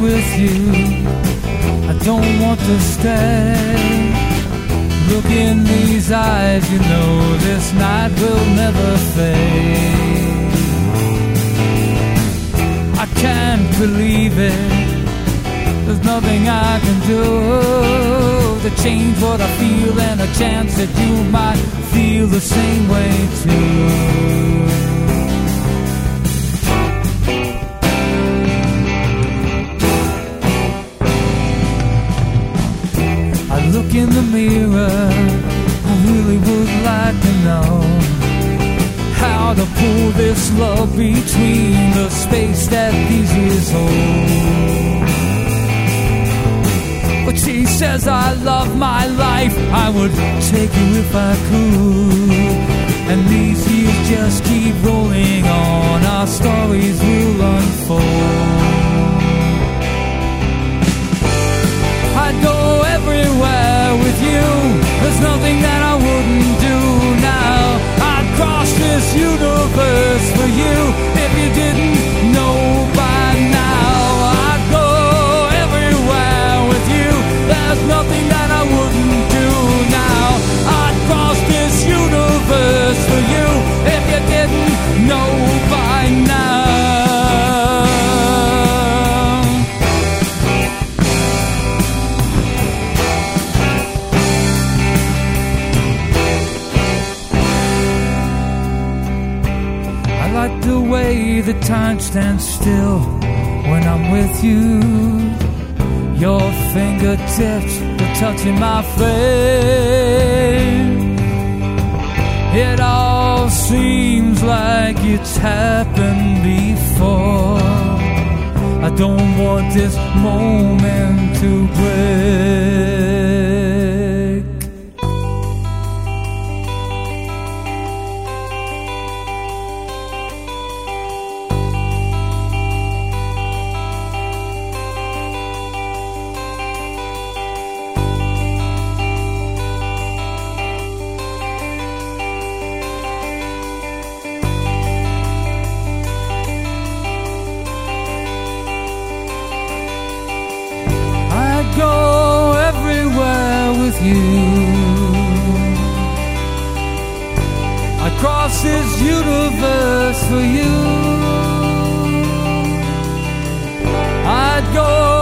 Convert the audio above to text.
with you. I don't want to stay. Look in these eyes, you know this night will never fade. I can't believe it. There's nothing I can do to change what I feel, and a chance that you might feel the same way too. Look in the mirror, I really would like to know how to pull this love between the space that these years hold. But she says I love my life, I would take you if I could. And these years just keep rolling on, our stories will unfold. I'd go everywhere with you. There's nothing that I wouldn't do now. I'd cross this universe for you if you didn't know by now. I'd go everywhere with you. There's nothing that I wouldn't do now. I'd cross this universe for you if you didn't know by now. The way the time stands still when I'm with you. Your fingertips are touching my face. It all seems like it's happened before. I don't want this moment to break. Go everywhere with you. I cross this universe for you. I'd go